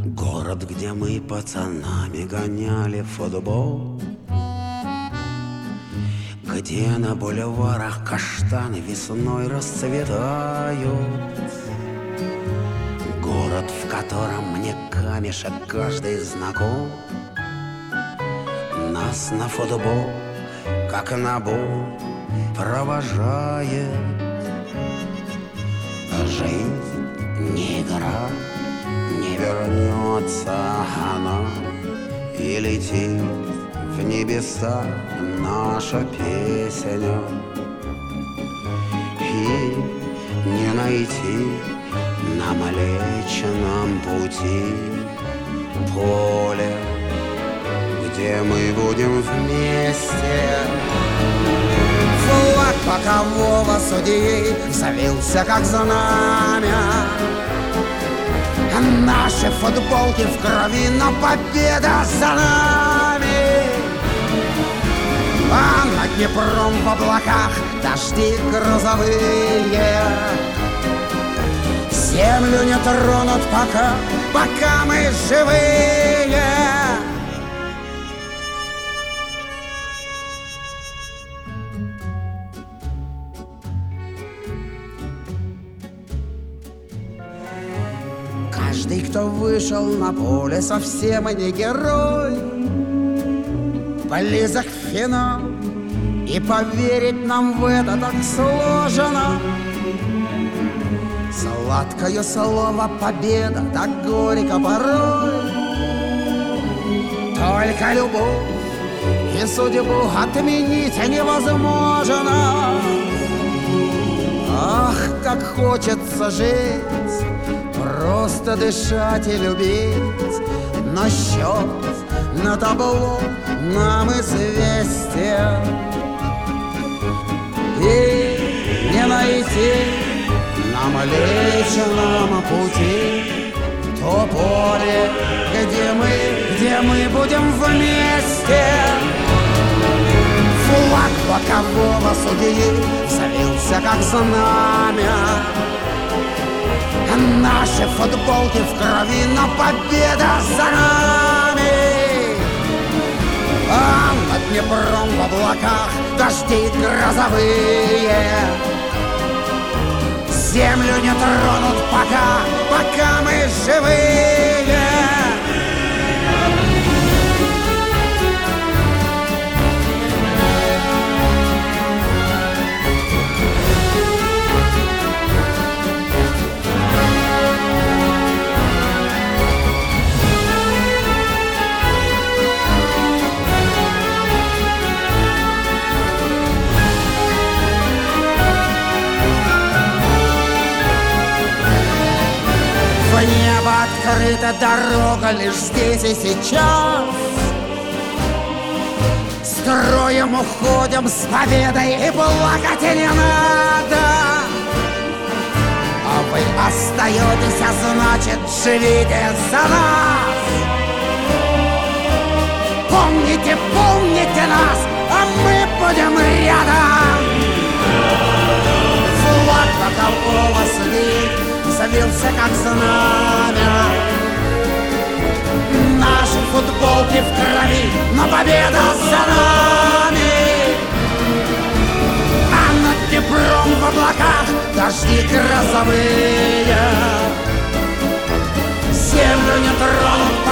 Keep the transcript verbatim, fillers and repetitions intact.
Город, где мы пацанами гоняли футбол, где на бульварах каштаны весной расцветают. Город, в котором мне камешек каждый знаком. Нас на футбол, как на бой, провожает. Жизнь не игра, не вернется она, и летит в небеса наша песня. И не найти на Млечном пути поле, где мы будем вместе. Флаг бокового судьи взвился, как знамя. Наши футболки в крови, но победа за нами. А над Днепром в облаках дожди грозовые. Землю не тронут пока, пока мы живые. Каждый, кто вышел на поле, совсем не герой. Близок финал, и поверить нам в это так сложно. Сладкое слово победа, так горько порой. Только любовь и судьбу отменить невозможно. Ах, как хочется жить, просто дышать и любить. Но счет на табло нам известен, и не найти на Млечном пути то поле, где мы, где мы будем вместе. Флаг бокового судьи взвился, как знамя. Наши футболки в крови, но победа за нами. А над Днепром в облаках дожди грозовые. Землю не тронут пока, пока мы живые. В небо открыта дорога лишь здесь и сейчас. Строем уходим с победой, и плакать не надо. А вы остаетесь, а значит, живите за нас. Помните, помните нас, а мы будем рядом. Флаг бокового судьи взвился, как знамя. Наши футболки в крови, но победа за нами. А над Днепром в облаках дожди грозовые. Землю не тронут